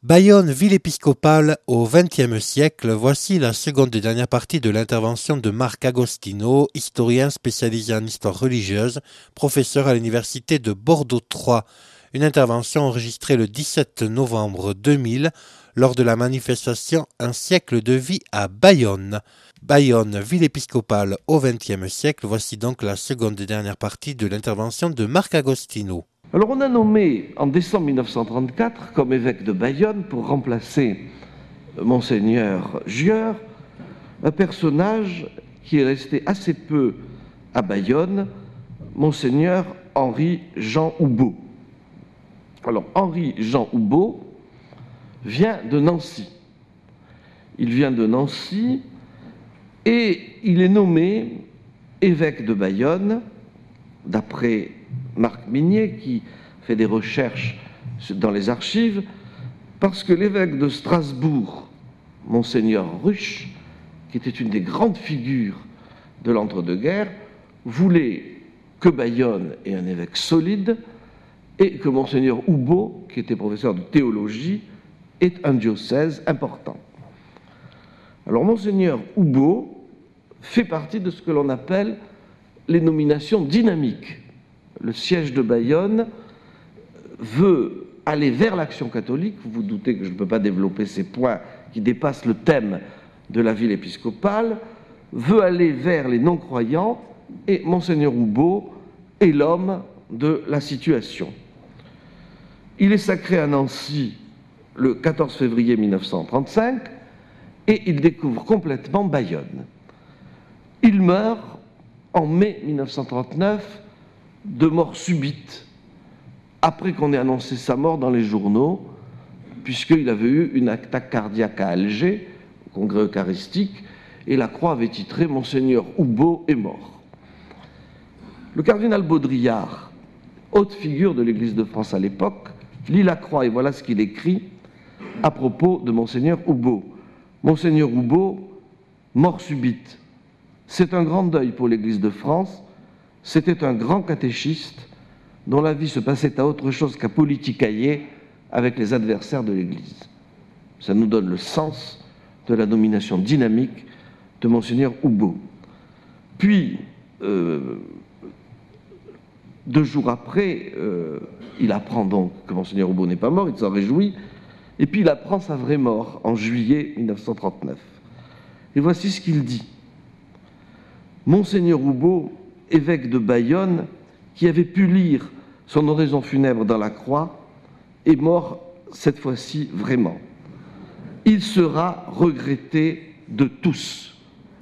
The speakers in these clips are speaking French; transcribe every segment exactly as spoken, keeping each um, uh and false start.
Bayonne, ville épiscopale au vingtième siècle, voici la seconde et dernière partie de l'intervention de Marc Agostino, historien spécialisé en histoire religieuse, professeur à l'université de Bordeaux trois. Une intervention enregistrée le dix-sept novembre deux mille lors de la manifestation Un siècle de vie à Bayonne. Bayonne, ville épiscopale au vingtième siècle, voici donc la seconde et dernière partie de l'intervention de Marc Agostino. Alors on a nommé en décembre mille neuf cent trente-quatre comme évêque de Bayonne, pour remplacer Monseigneur Gieur, un personnage qui est resté assez peu à Bayonne, Monseigneur Henri-Jean Houbaud. Alors Henri-Jean Houbaud vient de Nancy. Il vient de Nancy et il est nommé évêque de Bayonne, d'après Marc Mignet, qui fait des recherches dans les archives, parce que l'évêque de Strasbourg, Monseigneur Ruch, qui était une des grandes figures de l'entre-deux-guerres, voulait que Bayonne ait un évêque solide et que Monseigneur Houbaud, qui était professeur de théologie, ait un diocèse important. Alors Monseigneur Houbaud fait partie de ce que l'on appelle les nominations dynamiques. Le siège de Bayonne veut aller vers l'action catholique. Vous vous doutez que je ne peux pas développer ces points qui dépassent le thème de la ville épiscopale, veut aller vers les non-croyants, et Monseigneur Houbaud est l'homme de la situation. Il est sacré à Nancy le quatorze février mille neuf cent trente-cinq et il découvre complètement Bayonne. Il meurt en mai mille neuf cent trente-neuf de mort subite, après qu'on ait annoncé sa mort dans les journaux, puisqu'il avait eu une attaque cardiaque à Alger, au congrès eucharistique, et la Croix avait titré « Monseigneur Houbaud est mort ». Le cardinal Baudrillard, haute figure de l'Église de France à l'époque, lit la Croix et voilà ce qu'il écrit à propos de Monseigneur Houbaud. « Monseigneur Houbaud, mort subite. C'est un grand deuil pour l'Église de France. C'était un grand catéchiste dont la vie se passait à autre chose qu'à politicailler avec les adversaires de l'Église. » Ça nous donne le sens de la nomination dynamique de Monseigneur Houbaud. Puis, euh, deux jours après, euh, il apprend donc que Monseigneur Houbaud n'est pas mort, il s'en réjouit, et puis il apprend sa vraie mort en juillet mille neuf cent trente-neuf. Et voici ce qu'il dit. Monseigneur Houbaud, évêque de Bayonne, qui avait pu lire son oraison funèbre dans la croix, est mort cette fois-ci vraiment. Il sera regretté de tous.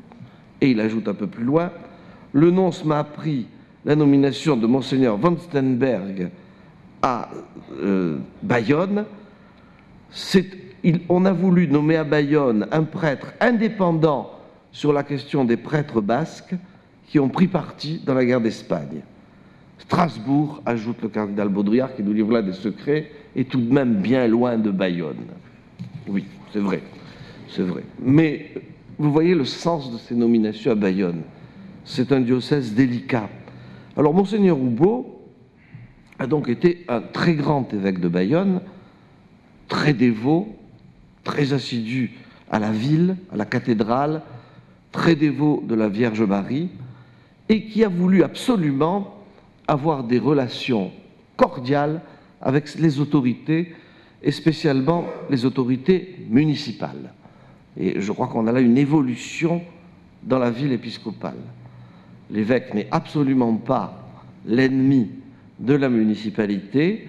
Et il ajoute un peu plus loin, le nonce m'a appris la nomination de Monseigneur von Stenberg à euh, Bayonne. C'est, il, on a voulu nommer à Bayonne un prêtre indépendant sur la question des prêtres basques qui ont pris parti dans la guerre d'Espagne. Strasbourg, ajoute le cardinal Baudrillard, qui nous livre là des secrets, est tout de même bien loin de Bayonne. Oui, c'est vrai, c'est vrai. Mais vous voyez le sens de ces nominations à Bayonne. C'est un diocèse délicat. Alors, Monseigneur Houbaud a donc été un très grand évêque de Bayonne, très dévot, très assidu à la ville, à la cathédrale, très dévot de la Vierge Marie, et qui a voulu absolument avoir des relations cordiales avec les autorités, et spécialement les autorités municipales. Et je crois qu'on a là une évolution dans la ville épiscopale. L'évêque n'est absolument pas l'ennemi de la municipalité.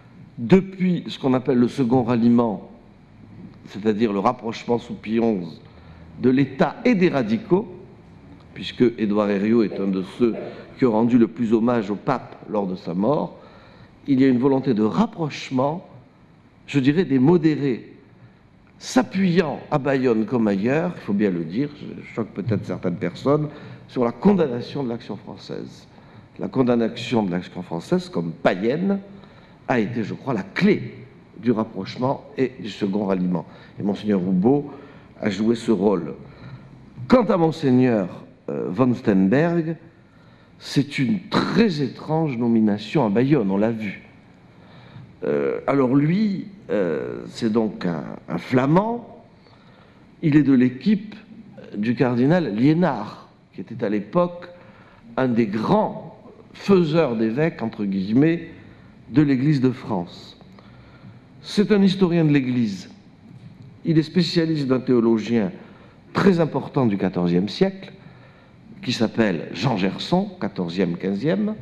Depuis ce qu'on appelle le second ralliement, c'est-à-dire le rapprochement sous Pie onze de l'État et des radicaux, puisque Édouard Herriot est un de ceux qui ont rendu le plus hommage au pape lors de sa mort, il y a une volonté de rapprochement, je dirais, des modérés, s'appuyant à Bayonne comme ailleurs, il faut bien le dire, je choque peut-être certaines personnes, sur la condamnation de l'Action française. La condamnation de l'Action française comme païenne a été, je crois, la clé du rapprochement et du second ralliement. Et Monseigneur Houbaud a joué ce rôle. Quant à Monseigneur euh, von Stenberg, c'est une très étrange nomination à Bayonne, on l'a vu. Euh, alors lui, euh, c'est donc un, un flamand, il est de l'équipe du cardinal Liénard, qui était à l'époque un des grands faiseurs d'évêques, entre guillemets, de l'Église de France. C'est un historien de l'Église. Il est spécialiste d'un théologien très important du quatorzième siècle, qui s'appelle Jean Gerson, quatorzième quinzième,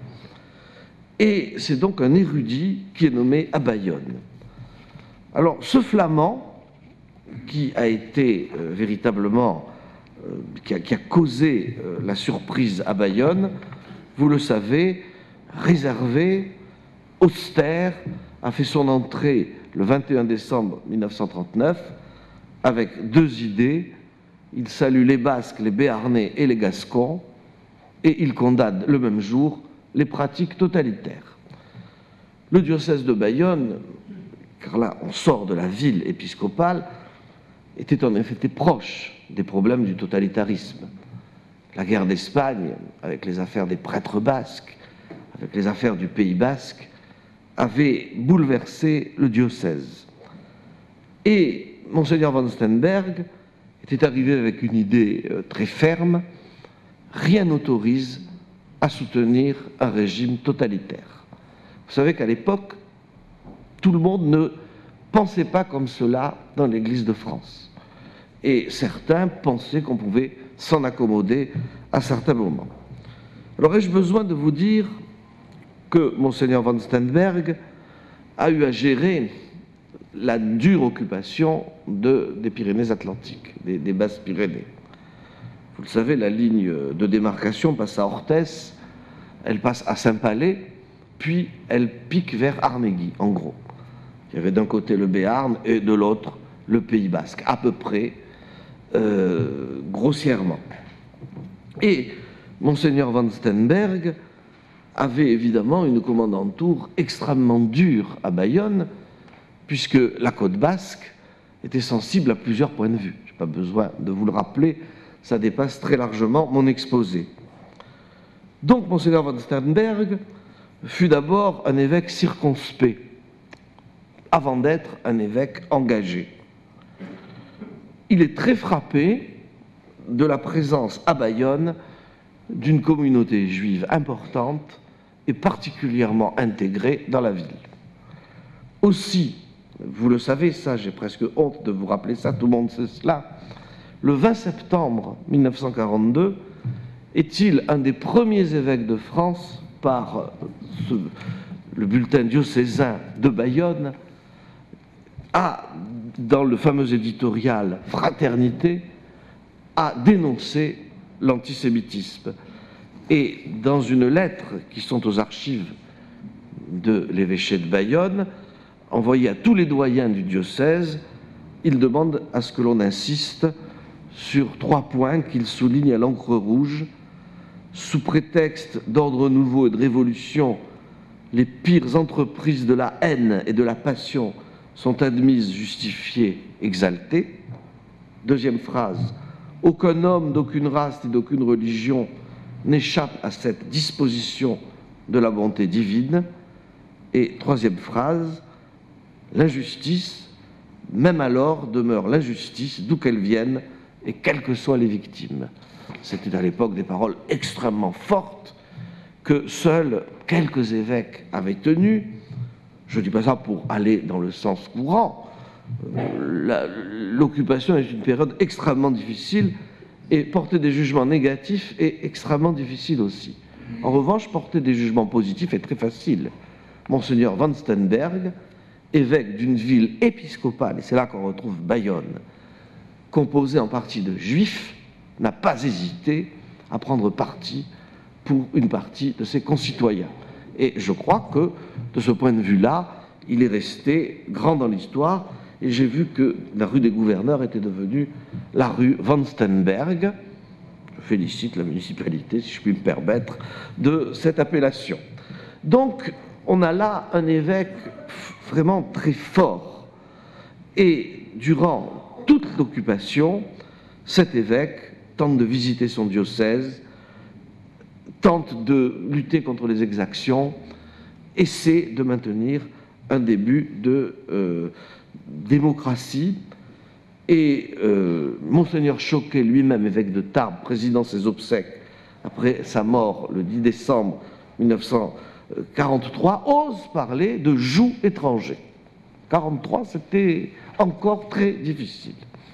et c'est donc un érudit qui est nommé à Bayonne. Alors, ce flamand, qui a été euh, véritablement, euh, qui, a, qui a causé euh, la surprise à Bayonne, vous le savez, réservé, austère, a fait son entrée le vingt et un décembre mille neuf cent trente-neuf avec deux idées. Il salue les Basques, les Béarnais et les Gascons, et il condamne le même jour les pratiques totalitaires. Le diocèse de Bayonne, car là on sort de la ville épiscopale, était en effet proche des problèmes du totalitarisme. La guerre d'Espagne, avec les affaires des prêtres basques, avec les affaires du Pays basque, avait bouleversé le diocèse. Et Monseigneur von Sternberg était arrivé avec une idée très ferme: rien n'autorise à soutenir un régime totalitaire. Vous savez qu'à l'époque, tout le monde ne pensait pas comme cela dans l'Église de France. Et certains pensaient qu'on pouvait s'en accommoder à certains moments. Alors ai-je besoin de vous dire que Monseigneur von Sternberg a eu à gérer la dure occupation de, des Pyrénées-Atlantiques, des, des Basses-Pyrénées. Vous le savez, la ligne de démarcation passe à Orthès, elle passe à Saint-Palais, puis elle pique vers Armegui, en gros. Il y avait d'un côté le Béarn et de l'autre le Pays basque, à peu près, euh, grossièrement. Et Monseigneur von Sternberg avait évidemment une commandanture extrêmement dure à Bayonne, puisque la côte basque était sensible à plusieurs points de vue. Je n'ai pas besoin de vous le rappeler, ça dépasse très largement mon exposé. Donc, Monseigneur von Sternberg fut d'abord un évêque circonspect, avant d'être un évêque engagé. Il est très frappé de la présence à Bayonne d'une communauté juive importante et particulièrement intégrée dans la ville. Aussi, vous le savez, ça, j'ai presque honte de vous rappeler ça, tout le monde sait cela, le vingt septembre mille neuf cent quarante-deux, est-il un des premiers évêques de France, par ce, le bulletin diocésain de Bayonne, a, dans le fameux éditorial Fraternité, a dénoncé l'antisémitisme. Et dans une lettre qui sont aux archives de l'évêché de Bayonne, envoyée à tous les doyens du diocèse, il demande à ce que l'on insiste sur trois points qu'il souligne à l'encre rouge. Sous prétexte d'ordre nouveau et de révolution, les pires entreprises de la haine et de la passion sont admises, justifiées, exaltées. Deuxième phrase: aucun homme d'aucune race ni d'aucune religion n'échappe à cette disposition de la bonté divine. Et troisième phrase: l'injustice, même alors, demeure l'injustice, d'où qu'elle vienne et quelles que soient les victimes. C'était à l'époque des paroles extrêmement fortes que seuls quelques évêques avaient tenues. Je ne dis pas ça pour aller dans le sens courant. L'occupation est une période extrêmement difficile et porter des jugements négatifs est extrêmement difficile aussi. En revanche, porter des jugements positifs est très facile. Monseigneur von Sternberg, évêque d'une ville épiscopale, et c'est là qu'on retrouve Bayonne, composée en partie de juifs, n'a pas hésité à prendre parti pour une partie de ses concitoyens. Et je crois que, de ce point de vue-là, il est resté grand dans l'histoire, et j'ai vu que la rue des Gouverneurs était devenue la rue von Sternberg. Je félicite la municipalité, si je puis me permettre, de cette appellation. Donc, on a là un évêque vraiment très fort. Et durant toute l'occupation, cet évêque tente de visiter son diocèse, tente de lutter contre les exactions, essaie de maintenir un début de euh, démocratie. Et euh, Monseigneur Choquet, lui-même évêque de Tarbes, présidant ses obsèques après sa mort le dix décembre mille neuf cent quarante-trois, ose parler de joug étranger. quarante-trois, c'était encore très difficile.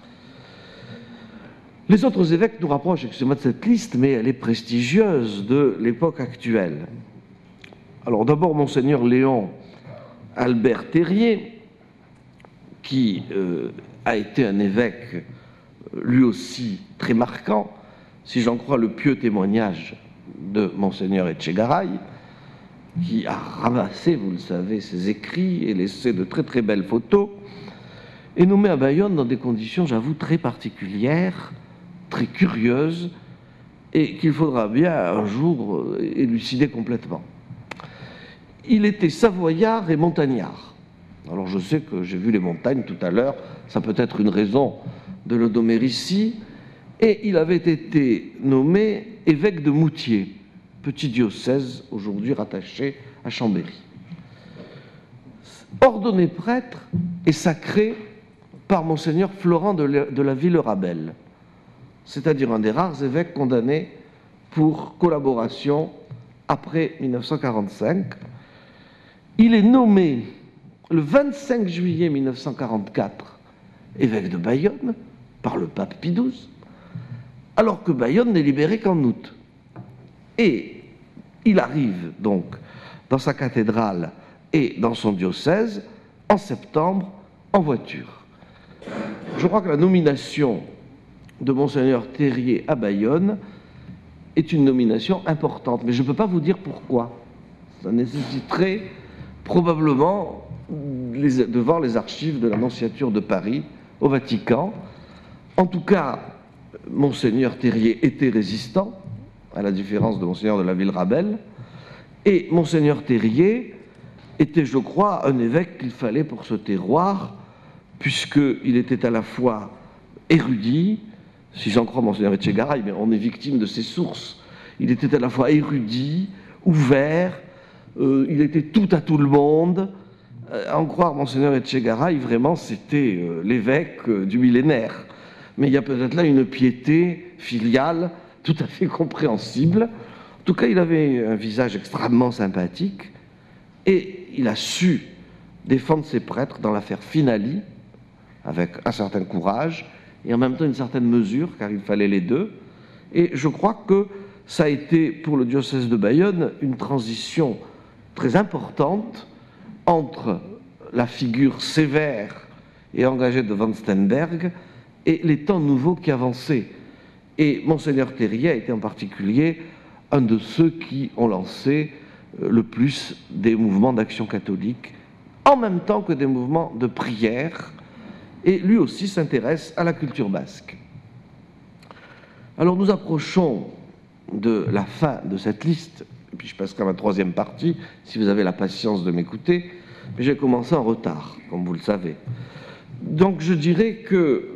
Les autres évêques nous rapprochent, excusez-moi, de cette liste, mais elle est prestigieuse de l'époque actuelle. Alors d'abord, Monseigneur Léon Albert Terrier, qui euh, a été un évêque lui aussi très marquant, si j'en crois le pieux témoignage de Monseigneur Etchegaray, qui a ramassé, vous le savez, ses écrits et laissé de très très belles photos, est nommé à Bayonne dans des conditions, j'avoue, très particulières, très curieuses, et qu'il faudra bien un jour élucider complètement. Il était savoyard et montagnard. Alors je sais que j'ai vu les montagnes tout à l'heure, ça peut être une raison de le nommer ici, et il avait été nommé évêque de Moutier, petit diocèse aujourd'hui rattaché à Chambéry. Ordonné prêtre et sacré par Monseigneur Florent de la Ville-Rabel, c'est-à-dire un des rares évêques condamnés pour collaboration après mille neuf cent quarante-cinq. Il est nommé le vingt-cinq juillet mille neuf cent quarante-quatre évêque de Bayonne par le pape Pie douze, alors que Bayonne n'est libérée qu'en août. Et il arrive donc dans sa cathédrale et dans son diocèse en septembre en voiture. Je crois que la nomination de Monseigneur Terrier à Bayonne est une nomination importante, mais je ne peux pas vous dire pourquoi. Ça nécessiterait probablement les, de voir les archives de la Nonciature de Paris au Vatican. En tout cas, Monseigneur Terrier était résistant, à la différence de Monseigneur de la Ville-Rabel, et Monseigneur Terrier était, je crois, un évêque qu'il fallait pour ce terroir, puisqu'il était à la fois érudit, si j'en crois Monseigneur Etchegaray, mais on est victime de ses sources, il était à la fois érudit, ouvert, euh, il était tout à tout le monde. Euh, à en croire Monseigneur Etchegaray, vraiment c'était euh, l'évêque euh, du millénaire. Mais il y a peut-être là une piété filiale tout à fait compréhensible. En tout cas, il avait un visage extrêmement sympathique et il a su défendre ses prêtres dans l'affaire Finali avec un certain courage et en même temps une certaine mesure, car il fallait les deux. Et je crois que ça a été, pour le diocèse de Bayonne, une transition très importante entre la figure sévère et engagée de Van Steenberg et les temps nouveaux qui avançaient. Et Monseigneur Terrier a été en particulier un de ceux qui ont lancé le plus des mouvements d'action catholique, en même temps que des mouvements de prière, et lui aussi s'intéresse à la culture basque. Alors nous approchons de la fin de cette liste, et puis je passerai à ma troisième partie, si vous avez la patience de m'écouter, mais j'ai commencé en retard, comme vous le savez. Donc je dirais que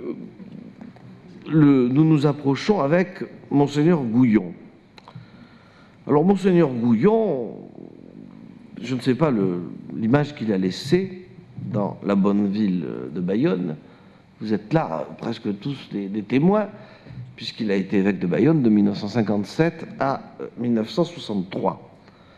Le, nous nous approchons avec Monseigneur Gouillon. Alors Monseigneur Gouillon, je ne sais pas l'image qu'il a laissée dans la bonne ville de Bayonne. Vous êtes là, presque tous des, des témoins, puisqu'il a été évêque de Bayonne de mille neuf cent cinquante-sept à mille neuf cent soixante-trois.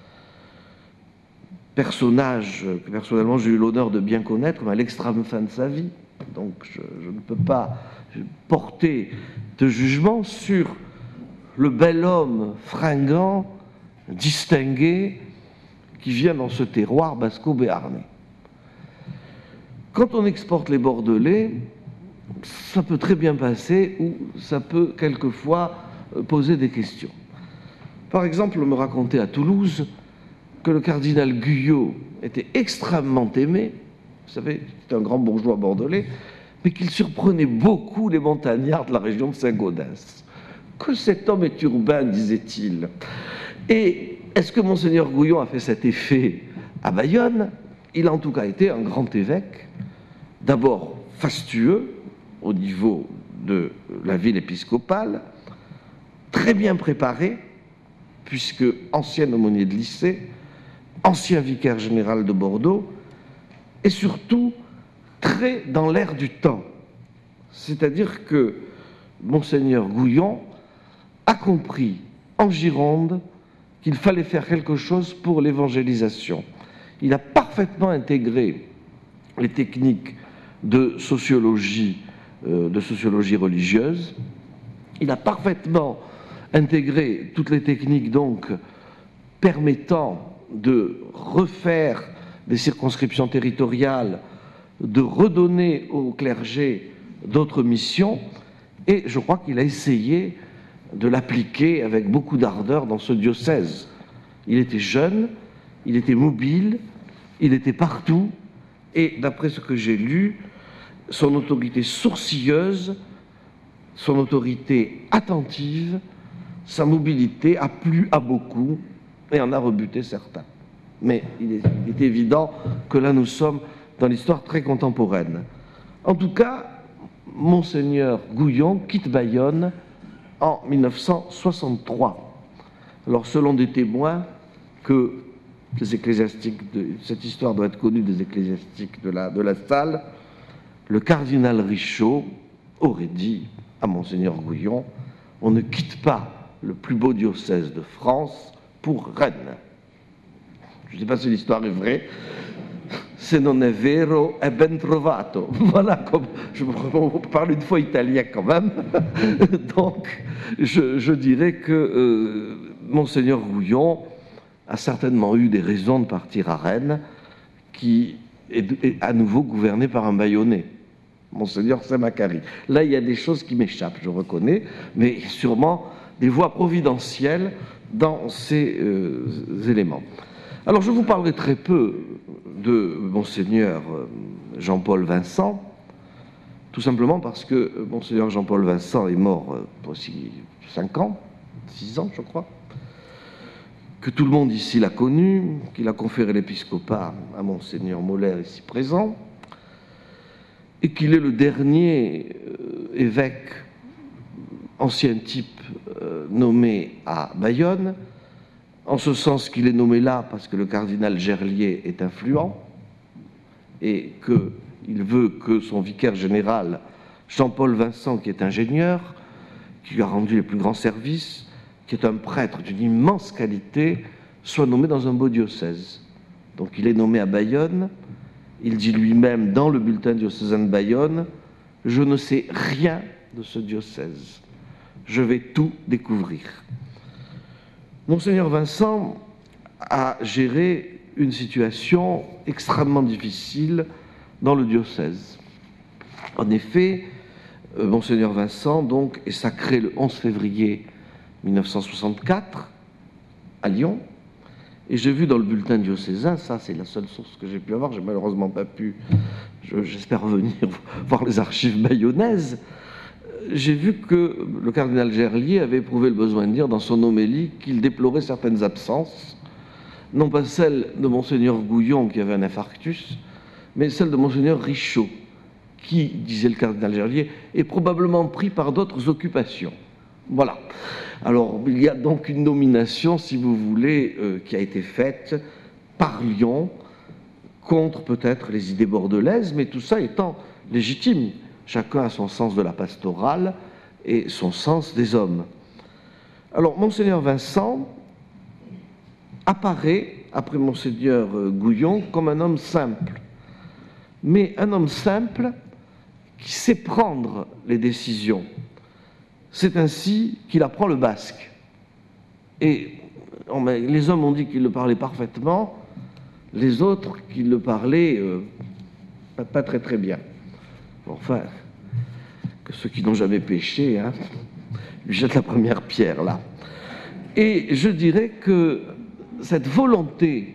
Personnage que personnellement j'ai eu l'honneur de bien connaître, mais à l'extrême fin de sa vie. Donc je, je ne peux pas porter de jugement sur le bel homme fringant, distingué, qui vient dans ce terroir basco-béarnais. Quand on exporte les Bordelais, ça peut très bien passer ou ça peut quelquefois poser des questions. Par exemple, on me racontait à Toulouse que le cardinal Guyot était extrêmement aimé, vous savez, c'était un grand bourgeois bordelais, mais qu'il surprenait beaucoup les montagnards de la région de Saint-Gaudens. Que cet homme est urbain, disait-il. Et est-ce que Monseigneur Gouillon a fait cet effet à Bayonne? Il a en tout cas été un grand évêque, d'abord fastueux au niveau de la ville épiscopale, très bien préparé, puisque ancien aumônier de lycée, ancien vicaire général de Bordeaux, et surtout très dans l'air du temps. C'est-à-dire que Monseigneur Gouyon a compris en Gironde qu'il fallait faire quelque chose pour l'évangélisation. Il a parfaitement intégré les techniques de sociologie, euh, de sociologie religieuse. Il a parfaitement intégré toutes les techniques donc permettant de refaire des circonscriptions territoriales, de redonner au clergé d'autres missions, et je crois qu'il a essayé de l'appliquer avec beaucoup d'ardeur dans ce diocèse. Il était jeune, il était mobile, il était partout, et d'après ce que j'ai lu, son autorité sourcilleuse, son autorité attentive, sa mobilité a plu à beaucoup et en a rebuté certains. Mais il est, il est évident que là nous sommes dans l'histoire très contemporaine. En tout cas, Monseigneur Gouyon quitte Bayonne en mille neuf cent soixante-trois. Alors, selon des témoins, que les ecclésiastiques, de, cette histoire doit être connue des ecclésiastiques de la, de la salle, le cardinal Richaud aurait dit à Monseigneur Gouyon: on ne quitte pas le plus beau diocèse de France pour Rennes. Je ne sais pas si l'histoire est vraie. Se non è vero, è ben trovato. Voilà, comme je parle une fois italien quand même. Donc, je, je dirais que euh, Monseigneur Gouyon a certainement eu des raisons de partir à Rennes, qui est, est à nouveau gouverné par un Bayonnais, Monseigneur Saint-Macary. Là, il y a des choses qui m'échappent, je reconnais, mais sûrement des voies providentielles dans ces euh, éléments. Alors, je vous parlerai très peu de Monseigneur Jean-Paul Vincent, tout simplement parce que Monseigneur Jean-Paul Vincent est mort aussi cinq ans, six ans, je crois, que tout le monde ici l'a connu, qu'il a conféré l'épiscopat à Monseigneur Moller, ici présent, et qu'il est le dernier évêque, ancien type, nommé à Bayonne, en ce sens qu'il est nommé là parce que le cardinal Gerlier est influent et qu'il veut que son vicaire général, Jean-Paul Vincent, qui est ingénieur, qui lui a rendu les plus grands services, qui est un prêtre d'une immense qualité, soit nommé dans un beau diocèse. Donc il est nommé à Bayonne. Il dit lui-même dans le bulletin diocésain de Bayonne: je ne sais rien de ce diocèse. Je vais tout découvrir. Monseigneur Vincent a géré une situation extrêmement difficile dans le diocèse. En effet, Monseigneur Vincent donc est sacré le onze février mille neuf cent soixante-quatre à Lyon, et j'ai vu dans le bulletin diocésain, ça c'est la seule source que j'ai pu avoir, j'ai malheureusement pas pu, je, j'espère revenir voir les archives bayonnaises. J'ai vu que le cardinal Gerlier avait éprouvé le besoin de dire dans son homélie qu'il déplorait certaines absences, non pas celle de Monseigneur Gouyon qui avait un infarctus, mais celle de Monseigneur Richaud, qui, disait le cardinal Gerlier, est probablement pris par d'autres occupations. Voilà. Alors, il y a donc une nomination, si vous voulez, euh, qui a été faite par Lyon, contre peut-être les idées bordelaises, mais tout ça étant légitime. Chacun a son sens de la pastorale et son sens des hommes. Alors, Monseigneur Vincent apparaît, après Monseigneur Gouyon, comme un homme simple. Mais un homme simple qui sait prendre les décisions. C'est ainsi qu'il apprend le basque. Et on, les hommes ont dit qu'il le parlait parfaitement, les autres qu'il le parlait euh, pas, pas très très bien. Enfin, que ceux qui n'ont jamais péché, hein, lui jettent la première pierre, là. Et je dirais que cette volonté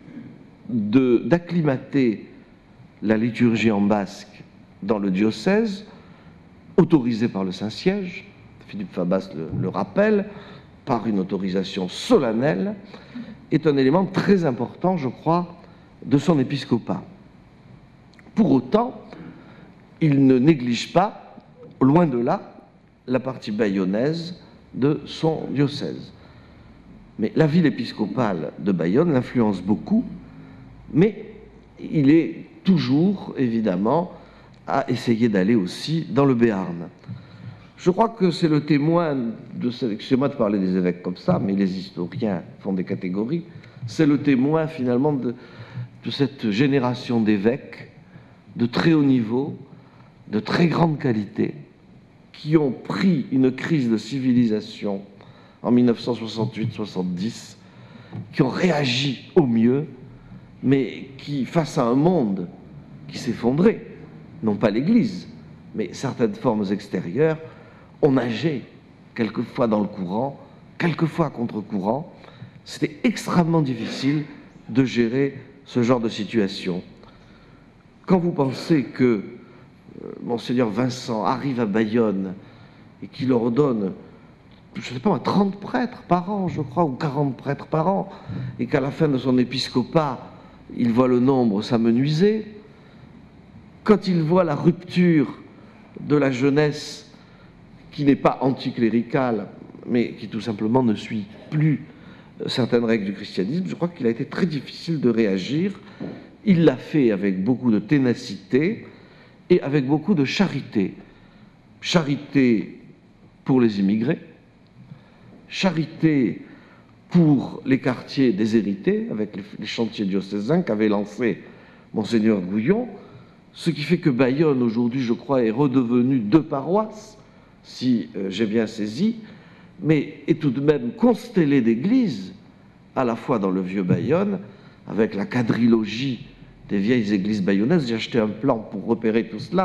de, d'acclimater la liturgie en basque dans le diocèse, autorisée par le Saint-Siège, Philippe Fabas le, le rappelle, par une autorisation solennelle, est un élément très important, je crois, de son épiscopat. Pour autant, il ne néglige pas, loin de là, la partie bayonnaise de son diocèse. Mais la ville épiscopale de Bayonne l'influence beaucoup, mais il est toujours, évidemment, à essayer d'aller aussi dans le Béarn. Je crois que c'est le témoin de... Excusez-moi de parler des évêques comme ça, mais les historiens font des catégories. C'est le témoin, finalement, de, de cette génération d'évêques de très haut niveau, de très grande qualité, qui ont pris une crise de civilisation en mille neuf cent soixante-huit soixante-dix, qui ont réagi au mieux, mais qui, face à un monde qui s'effondrait, non pas l'Église, mais certaines formes extérieures, ont nagé quelquefois dans le courant, quelquefois à contre-courant. C'était extrêmement difficile de gérer ce genre de situation. Quand vous pensez que euh, Monseigneur Vincent arrive à Bayonne et qu'il ordonne, je ne sais pas, trente prêtres par an, je crois, ou quarante prêtres par an, et qu'à la fin de son épiscopat, il voit le nombre s'amenuiser, quand il voit la rupture de la jeunesse qui n'est pas anticléricale, mais qui tout simplement ne suit plus certaines règles du christianisme, je crois qu'il a été très difficile de réagir. Il l'a fait avec beaucoup de ténacité et avec beaucoup de charité. Charité pour les immigrés, charité pour les quartiers déshérités, avec les chantiers diocésains qu'avait lancé Monseigneur Gouillon, ce qui fait que Bayonne, aujourd'hui, je crois, est redevenue deux paroisses, si euh, j'ai bien saisi, mais est tout de même constellée d'églises, à la fois dans le vieux Bayonne, avec la quadrilogie des vieilles églises bayonnaises. J'ai acheté un plan pour repérer tout cela.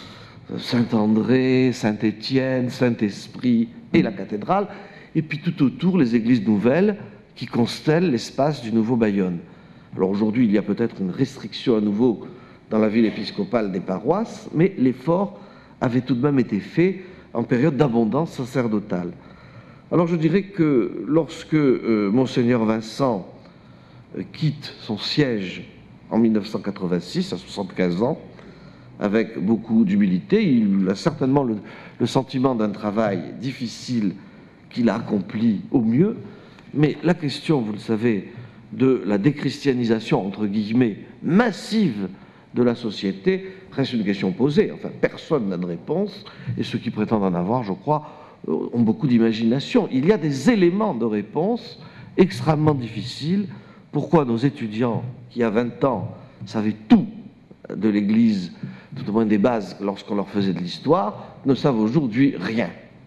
Saint-André, Saint-Étienne, Saint-Esprit et la cathédrale, et puis tout autour les églises nouvelles qui constellent l'espace du nouveau Bayonne. Alors aujourd'hui, il y a peut-être une restriction à nouveau dans la ville épiscopale des paroisses, mais l'effort avait tout de même été fait en période d'abondance sacerdotale. Alors je dirais que lorsque euh, Monseigneur Vincent euh, quitte son siège en mille neuf cent quatre-vingt-six, à soixante-quinze ans, avec beaucoup d'humilité, il a certainement le, le sentiment d'un travail difficile qu'il a accompli au mieux, mais la question, vous le savez, de la déchristianisation, entre guillemets, massive de la société, reste une question posée. Enfin, personne n'a de réponse, et ceux qui prétendent en avoir, je crois, ont beaucoup d'imagination. Il y a des éléments de réponse extrêmement difficiles. Pourquoi nos étudiants, qui à vingt ans savaient tout de l'Église, tout au moins des bases lorsqu'on leur faisait de l'histoire, ne savent aujourd'hui rien?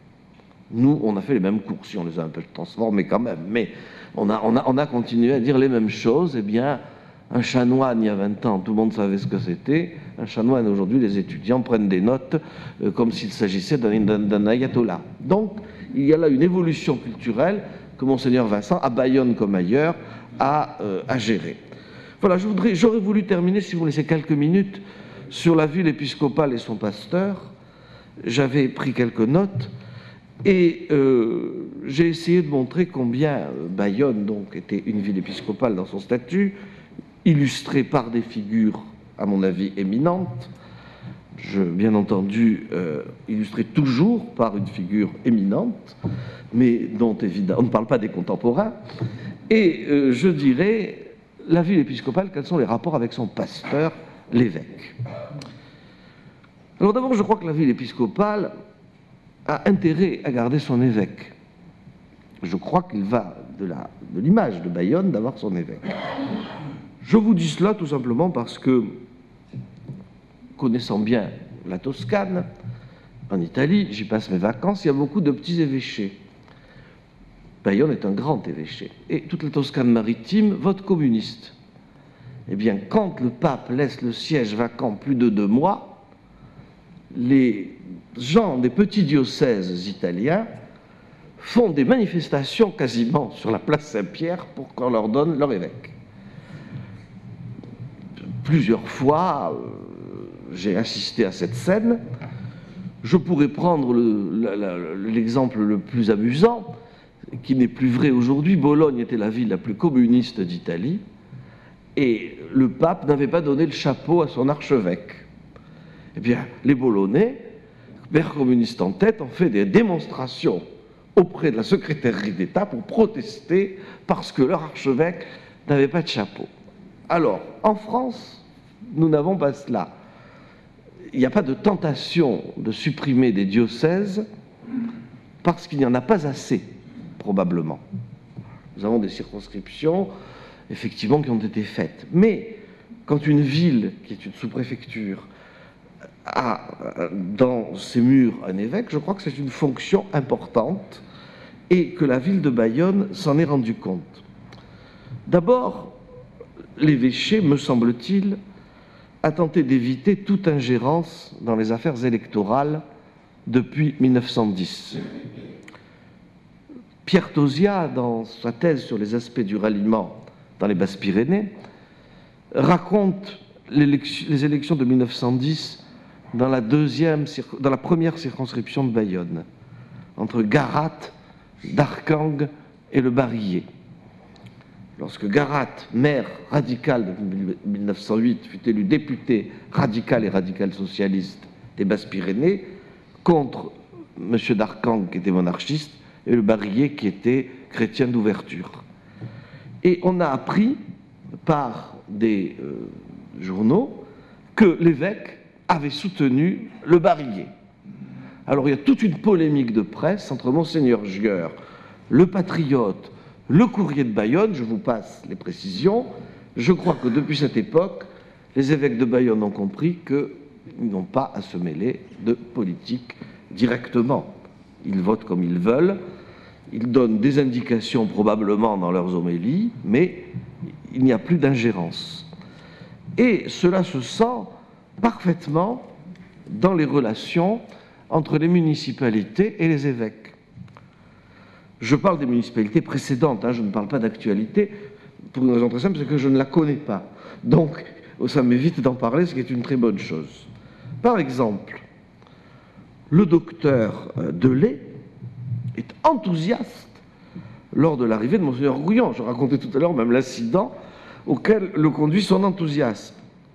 Nous, on a fait les mêmes cours, si on les a un peu transformés quand même, mais on a, on a, on a continué à dire les mêmes choses. Eh bien, un chanoine, il y a vingt ans, tout le monde savait ce que c'était. Un chanoine, aujourd'hui, les étudiants prennent des notes euh, comme s'il s'agissait d'un, d'un, d'un ayatollah. Donc, il y a là une évolution culturelle que Monseigneur Vincent, à Bayonne comme ailleurs, a euh, à gérer. Voilà, je voudrais, j'aurais voulu terminer, si vous me laissez quelques minutes, sur la ville épiscopale et son pasteur. J'avais pris quelques notes et euh, j'ai essayé de montrer combien Bayonne donc, était une ville épiscopale dans son statut, illustrée par des figures, à mon avis, éminentes. Je, bien entendu, euh, illustrée toujours par une figure éminente, mais dont, évidemment, on ne parle pas des contemporains. Et euh, je dirais, la ville épiscopale, quels sont les rapports avec son pasteur, l'évêque? Alors d'abord, je crois que la ville épiscopale a intérêt à garder son évêque. Je crois qu'il va de, la, de l'image de Bayonne d'avoir son évêque. Je vous dis cela tout simplement parce que, connaissant bien la Toscane, en Italie, j'y passe mes vacances, il y a beaucoup de petits évêchés. Bayonne est un grand évêché. Et toute la Toscane maritime vote communiste. Eh bien, quand le pape laisse le siège vacant plus de deux mois, les gens des petits diocèses italiens font des manifestations quasiment sur la place Saint-Pierre pour qu'on leur donne leur évêque. Plusieurs fois, euh, j'ai assisté à cette scène. Je pourrais prendre le, la, la, l'exemple le plus amusant, qui n'est plus vrai aujourd'hui. Bologne était la ville la plus communiste d'Italie, et le pape n'avait pas donné le chapeau à son archevêque. Eh bien, les Bolonais, père communiste en tête, ont fait des démonstrations auprès de la secrétairerie d'État pour protester parce que leur archevêque n'avait pas de chapeau. Alors, en France, Nous n'avons pas cela. Il n'y a pas de tentation de supprimer des diocèses parce qu'il n'y en a pas assez, probablement. Nous avons des circonscriptions, effectivement, qui ont été faites. Mais quand une ville, qui est une sous-préfecture, a dans ses murs un évêque, je crois que c'est une fonction importante et que la ville de Bayonne s'en est rendu compte. D'abord, l'évêché, me semble-t-il, a tenté d'éviter toute ingérence dans les affaires électorales depuis mille neuf cent dix. Pierre Tauziat, dans sa thèse sur les aspects du ralliement dans les Basses-Pyrénées, raconte les élections de mille neuf cent dix dans la, deuxième, dans la première circonscription de Bayonne, entre Garat, Darcang et le Barillet. Lorsque Garat, maire radical de mille neuf cent huit, fut élu député radical et radical-socialiste des Basses-Pyrénées, contre M. Darcang, qui était monarchiste, et le Barillet, qui était chrétien d'ouverture. Et on a appris par des euh, journaux que l'évêque avait soutenu le Barillet. Alors il y a toute une polémique de presse entre Monseigneur Gieur, le Patriote, le Courrier de Bayonne, je vous passe les précisions. Je crois que depuis cette époque, les évêques de Bayonne ont compris qu'ils n'ont pas à se mêler de politique directement. Ils votent comme ils veulent, ils donnent des indications probablement dans leurs homélies, mais il n'y a plus d'ingérence. Et cela se sent parfaitement dans les relations entre les municipalités et les évêques. Je parle des municipalités précédentes, hein, je ne parle pas d'actualité, pour une raison très simple, c'est que je ne la connais pas. Donc, ça m'évite d'en parler, ce qui est une très bonne chose. Par exemple, le docteur Delay est enthousiaste lors de l'arrivée de Monseigneur Gouillon. Je racontais tout à l'heure même l'incident auquel le conduit son enthousiasme.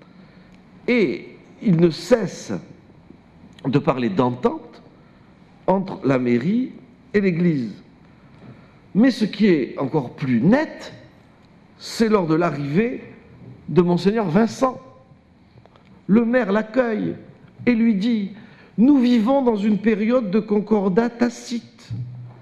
Et il ne cesse de parler d'entente entre la mairie et l'Église. Mais ce qui est encore plus net, c'est lors de l'arrivée de Monseigneur Vincent. Le maire l'accueille et lui dit « Nous vivons dans une période de concordat tacite.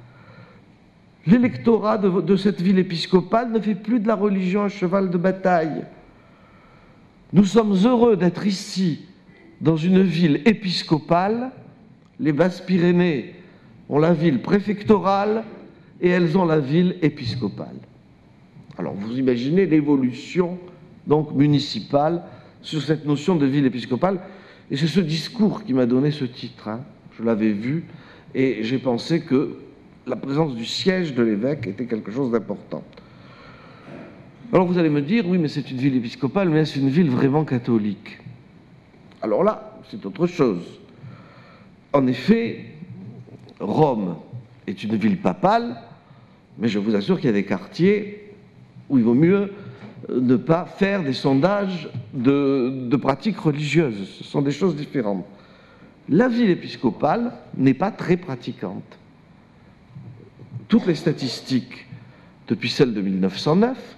L'électorat de, de cette ville épiscopale ne fait plus de la religion un cheval de bataille. Nous sommes heureux d'être ici, dans une ville épiscopale. Les Basses-Pyrénées ont la ville préfectorale et elles ont la ville épiscopale. » Alors vous imaginez l'évolution donc municipale sur cette notion de ville épiscopale. Et c'est ce discours qui m'a donné ce titre. Hein. Je l'avais vu et j'ai pensé que la présence du siège de l'évêque était quelque chose d'important. Alors vous allez me dire, oui, mais c'est une ville épiscopale, mais est-ce une ville vraiment catholique? Alors là, c'est autre chose. En effet, Rome est une ville papale, mais je vous assure qu'il y a des quartiers où il vaut mieux ne pas faire des sondages de, de pratiques religieuses. Ce sont des choses différentes. La ville épiscopale n'est pas très pratiquante. Toutes les statistiques, depuis celle de mille neuf cent neuf,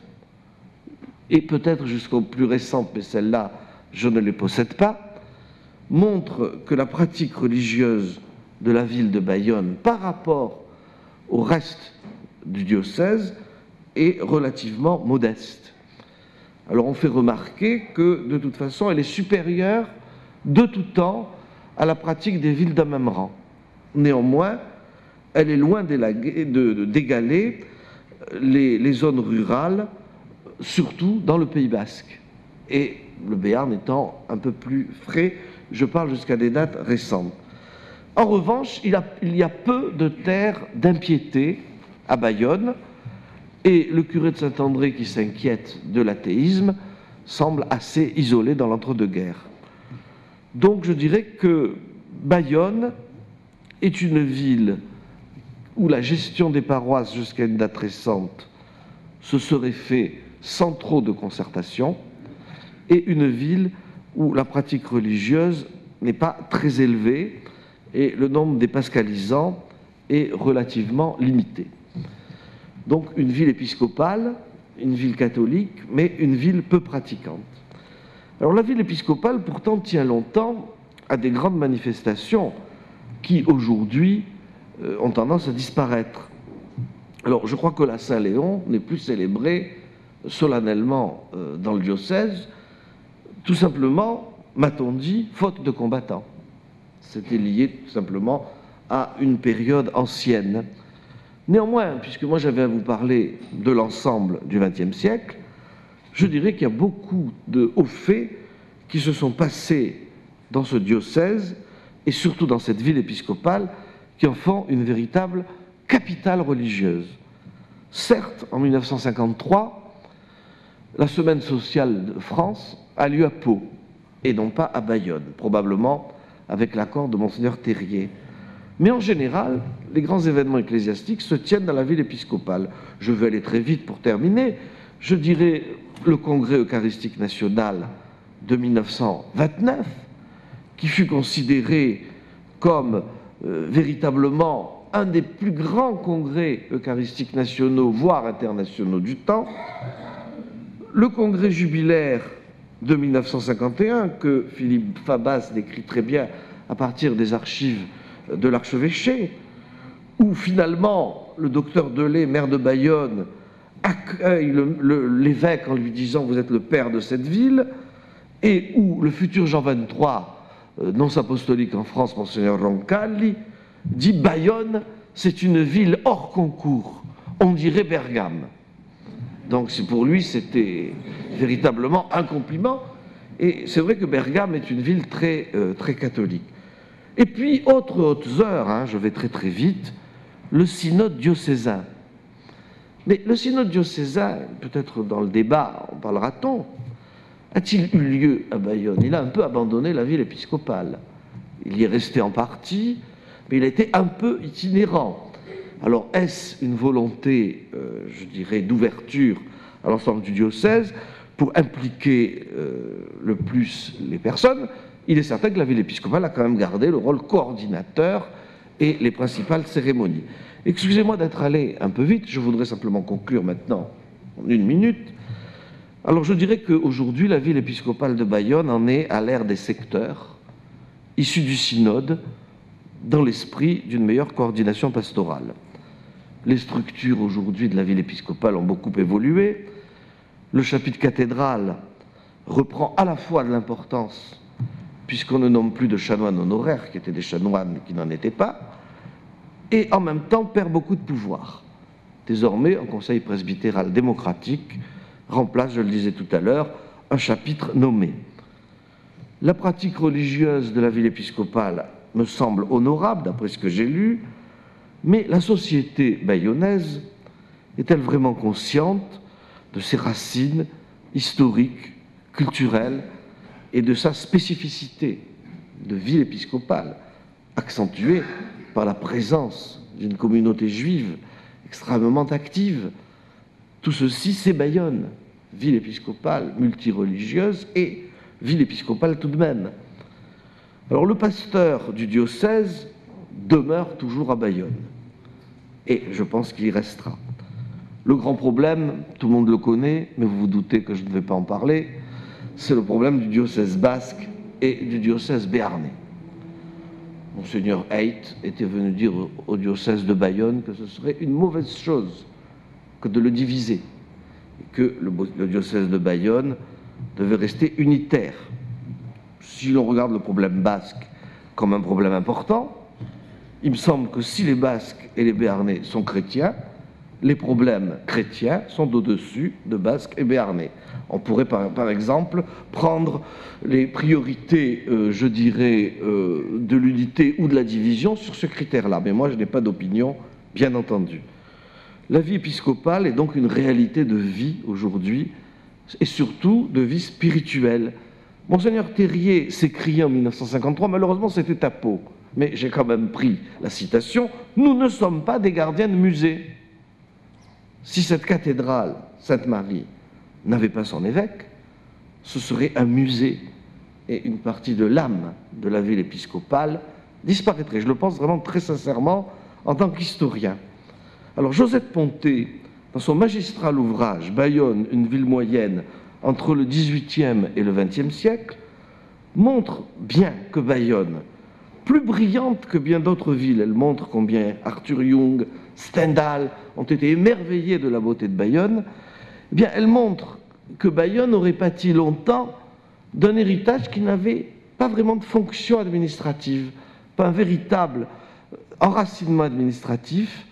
et peut-être jusqu'aux plus récentes, mais celles-là, je ne les possède pas, montrent que la pratique religieuse de la ville de Bayonne par rapport au reste du diocèse est relativement modeste. Alors on fait remarquer que, de toute façon, elle est supérieure de tout temps à la pratique des villes d'un même rang. Néanmoins, elle est loin d'égaler les, les zones rurales, surtout dans le Pays basque. Et le Béarn étant un peu plus frais, je parle jusqu'à des dates récentes. En revanche, il, a, il y a peu de terres d'impiété à Bayonne, et le curé de Saint-André, qui s'inquiète de l'athéisme, semble assez isolé dans l'entre-deux-guerres. Donc je dirais que Bayonne est une ville où la gestion des paroisses jusqu'à une date récente se serait fait sans trop de concertation, et une ville où la pratique religieuse n'est pas très élevée et le nombre des pascalisants est relativement limité. Donc une ville épiscopale, une ville catholique, mais une ville peu pratiquante. Alors la ville épiscopale, pourtant, tient longtemps à des grandes manifestations qui, aujourd'hui, euh, ont tendance à disparaître. Alors, je crois que la Saint-Léon n'est plus célébrée solennellement euh, dans le diocèse, tout simplement, m'a-t-on dit, faute de combattants. C'était lié tout simplement à une période ancienne. Néanmoins, puisque moi j'avais à vous parler de l'ensemble du vingtième siècle, je dirais qu'il y a beaucoup de hauts faits qui se sont passés dans ce diocèse et surtout dans cette ville épiscopale qui en font une véritable capitale religieuse. Certes, en mille neuf cent cinquante-trois, la semaine sociale de France a lieu à Pau et non pas à Bayonne, probablement avec l'accord de Monseigneur Terrier. Mais en général, les grands événements ecclésiastiques se tiennent dans la ville épiscopale. Je vais aller très vite pour terminer. Je dirais le Congrès eucharistique national de mille neuf cent vingt-neuf, qui fut considéré comme euh, véritablement un des plus grands congrès eucharistiques nationaux, voire internationaux du temps. Le congrès jubilaire de mille neuf cent cinquante et un, que Philippe Fabas décrit très bien à partir des archives de l'archevêché, où finalement le docteur Delay, maire de Bayonne, accueille l'évêque en lui disant « vous êtes le père de cette ville », et où le futur Jean vingt-trois, euh, nonce apostolique en France, Monseigneur Roncalli, dit « Bayonne, c'est une ville hors concours, on dirait Bergame ». Donc pour lui, c'était véritablement un compliment, et c'est vrai que Bergame est une ville très, euh, très catholique. Et puis, autre haute heure, hein, je vais très très vite, le synode diocésain. Mais le synode diocésain, peut-être dans le débat, en parlera-t-on, a-t-il eu lieu à Bayonne? Il a un peu abandonné la ville épiscopale. Il y est resté en partie, mais il a été un peu itinérant. Alors, est-ce une volonté, euh, je dirais, d'ouverture à l'ensemble du diocèse pour impliquer euh, le plus les personnes? Il est certain que la ville épiscopale a quand même gardé le rôle coordinateur et les principales cérémonies. Excusez-moi d'être allé un peu vite, je voudrais simplement conclure maintenant en une minute. Alors je dirais qu'aujourd'hui, la ville épiscopale de Bayonne en est à l'ère des secteurs, issus du synode, dans l'esprit d'une meilleure coordination pastorale. Les structures aujourd'hui de la ville épiscopale ont beaucoup évolué. Le chapitre cathédral reprend à la fois de l'importance, puisqu'on ne nomme plus de chanoines honoraires, qui étaient des chanoines qui n'en étaient pas, et en même temps perd beaucoup de pouvoir. Désormais, un conseil presbytéral démocratique remplace, je le disais tout à l'heure, un chapitre nommé. La pratique religieuse de la ville épiscopale me semble honorable, d'après ce que j'ai lu, mais la société bayonnaise est-elle vraiment consciente de ses racines historiques, culturelles, et de sa spécificité de ville épiscopale, accentuée par la présence d'une communauté juive extrêmement active? Tout ceci, c'est Bayonne, ville épiscopale multireligieuse et ville épiscopale tout de même. Alors le pasteur du diocèse demeure toujours à Bayonne, et je pense qu'il y restera. Le grand problème, tout le monde le connaît, mais vous vous doutez que je ne vais pas en parler, c'est le problème du diocèse basque et du diocèse béarnais. Monseigneur Haidt était venu dire au diocèse de Bayonne que ce serait une mauvaise chose que de le diviser, et que le, le diocèse de Bayonne devait rester unitaire. Si l'on regarde le problème basque comme un problème important, il me semble que si les Basques et les Béarnais sont chrétiens, les problèmes chrétiens sont au-dessus de Basques et Béarnais. On pourrait par, par exemple prendre les priorités, euh, je dirais, euh, de l'unité ou de la division sur ce critère-là. Mais moi, je n'ai pas d'opinion, bien entendu. La vie épiscopale est donc une réalité de vie aujourd'hui, et surtout de vie spirituelle. Monseigneur Terrier s'écriait en mille neuf cent cinquante-trois, malheureusement c'était à Pau, mais j'ai quand même pris la citation, « Nous ne sommes pas des gardiens de musée ». Si cette cathédrale Sainte-Marie n'avait pas son évêque, ce serait un musée, et une partie de l'âme de la ville épiscopale disparaîtrait. Je le pense vraiment très sincèrement en tant qu'historien. Alors Josette Ponté, dans son magistral ouvrage « Bayonne, une ville moyenne entre le dix-huitième et le vingtième siècle montre bien que Bayonne, plus brillante que bien d'autres villes, elle montre combien Arthur Jung, Stendhal ont été émerveillés de la beauté de Bayonne, eh bien, elle montre que Bayonne aurait pâti longtemps d'un héritage qui n'avait pas vraiment de fonction administrative, pas un véritable enracinement administratif.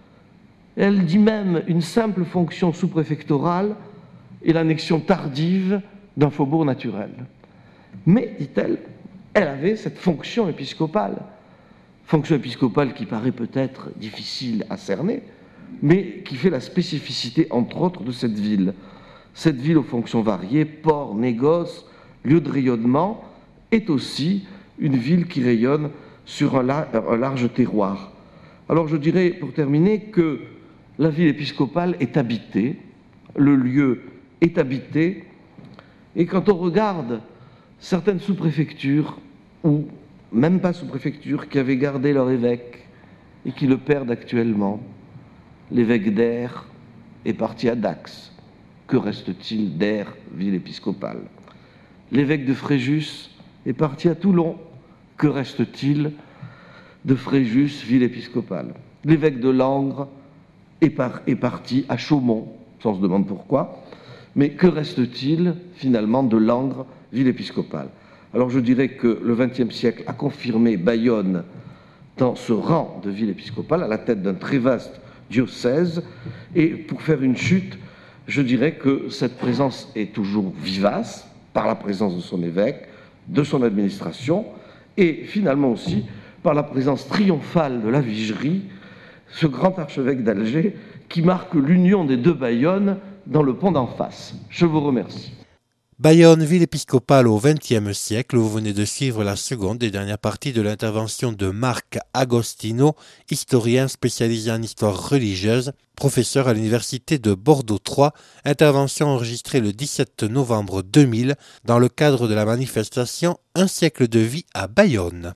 Elle dit même une simple fonction sous-préfectorale et l'annexion tardive d'un faubourg naturel. Mais, dit-elle, elle avait cette fonction épiscopale. Fonction épiscopale qui paraît peut-être difficile à cerner, mais qui fait la spécificité, entre autres, de cette ville. Cette ville aux fonctions variées, port, négoce, lieu de rayonnement, est aussi une ville qui rayonne sur un, la- un large terroir. Alors je dirais, pour terminer, que la ville épiscopale est habitée, le lieu est habité, et quand on regarde certaines sous-préfectures, ou même pas sous-préfectures, qui avaient gardé leur évêque et qui le perdent actuellement, l'évêque d'Aire est parti à Dax. Que reste-t-il d'Aire, ville épiscopale? L'évêque de Fréjus est parti à Toulon. Que reste-t-il de Fréjus, ville épiscopale? L'évêque de Langres est, par, est parti à Chaumont, ça on se demande pourquoi. Mais que reste-t-il finalement de Langres, ville épiscopale? Alors je dirais que le vingtième siècle a confirmé Bayonne dans ce rang de ville épiscopale, à la tête d'un très vaste diocèse. Et pour faire une chute, je dirais que cette présence est toujours vivace, par la présence de son évêque, de son administration, et finalement aussi par la présence triomphale de la Vigerie, ce grand archevêque d'Alger qui marque l'union des deux Bayonnes dans le pont d'en face. Je vous remercie. Bayonne, ville épiscopale au vingtième siècle, vous venez de suivre la seconde et dernière partie de l'intervention de Marc Agostino, historien spécialisé en histoire religieuse, professeur à l'université de Bordeaux trois, intervention enregistrée le dix-sept novembre deux mille dans le cadre de la manifestation Un siècle de vie à Bayonne.